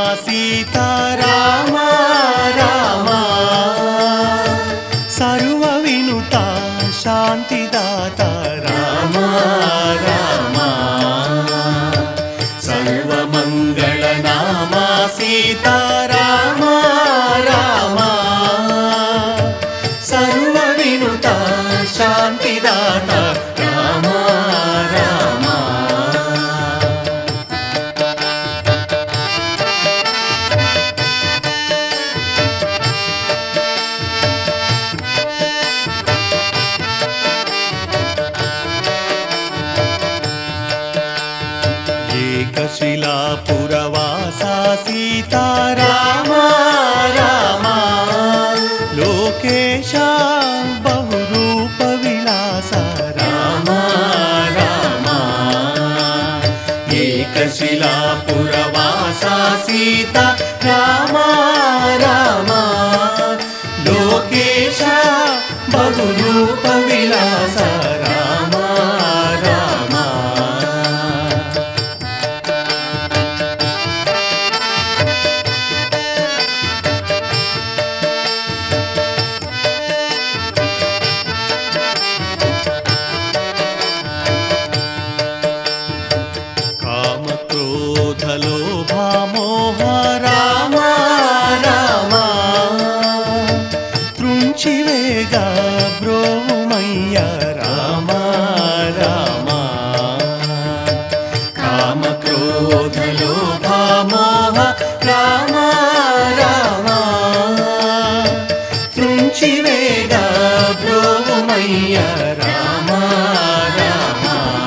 సీతారామ రామ సర్వ వినుత శాంతిదాత రామ రామ సర్వమంగళ నామ సీతారామ రామ సర్వ వినుత శాంతిదాత రామ రామ ఏకశిలాపురవాసా సీతారామ రామ లోకేశ బహురూప విలాస రామ రామ ఏకశిలాపురవాసా సీతా రామ రామ లోకేశ బహురూప విలాస రామ రామ కామక్రోధలోభమోహ రామ రామ త్రుంచివేగ బ్రోమయ్య రామ రామ కామక్రోధలోభమోహ రామ రామ త్రుంచివేగ బ్రోమయ్య రామ రామ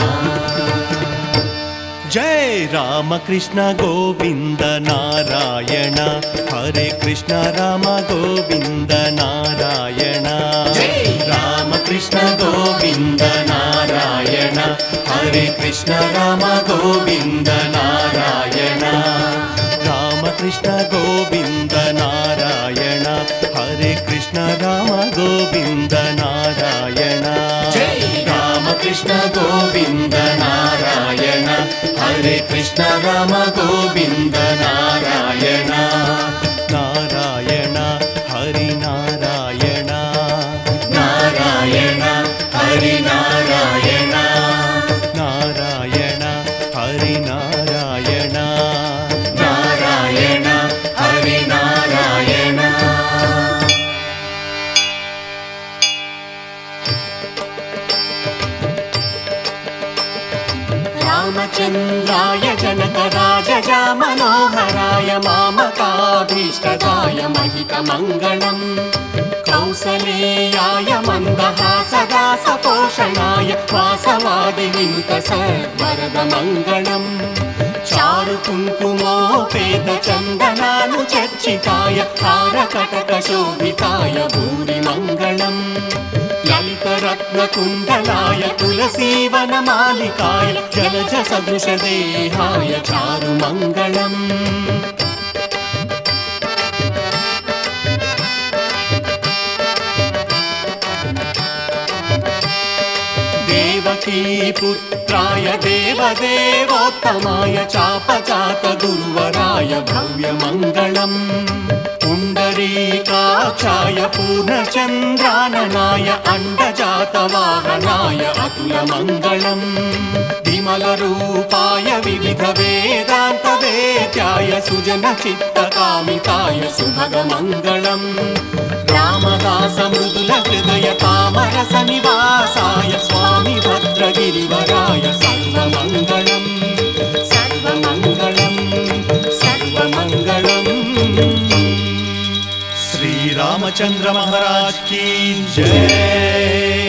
జై రామకృష్ణ గోవింద నారాయణ హరే కృష్ణ రామ గోవింద నారాయణ జై రామకృష్ణ గోవింద నారాయణ హరే కృష్ణ రామ గోవింద నారాయణ రామకృష్ణ గోవింద నారాయణ హరే కృష్ణ రామ గోవింద నారాయణ జై రామకృష్ణ గోవింద నారాయణ హరే కృష్ణ రామ గోవింద నారాయణ నారాయణ హరి నారాయణ నారాయణ హరి నారాయణ నారాయణ హరి నారాయణ నారాయణ హరి నారాయణ రామచంద్రాయ జనకరాజజా మనోహరాయ మామకాభీష్టదాయ మహితమంగళం కౌసలేయాయ మందహాసదాసపోషణాయ వాసవాది వినుత సర్వరదమంగళం చారు కుంకుమోపేత చందనాను చర్చితాయ తారకటక శోభితాయ భూరిమంగళం లలితరత్నకుండలాయ తులసీవనమాలికాయ జలజ సదృశదేహాయ చారుమంగళం దేవకీపుత్రాయ దేవదేవోత్తమాయ చాపచాత గురువరాయ భవ్యమంగళం పుండరీకాక్షాయ పూర్ణచంద్రాననాయ అండజాతవాహనాయ అతులమంగళం విమలరూపాయ వివిధ వేదాంత వేద్యాయ సుజన చిత్తకామితాయ సుభగమంగళం రామదాస మృదుల హృదయ కామరస నివాసాయ స్వామి భద్రగిరివరాయ సర్వమంగళం సర్వమంగళం సర్వమంగళం श्री रामचंद्र महाराज की जय।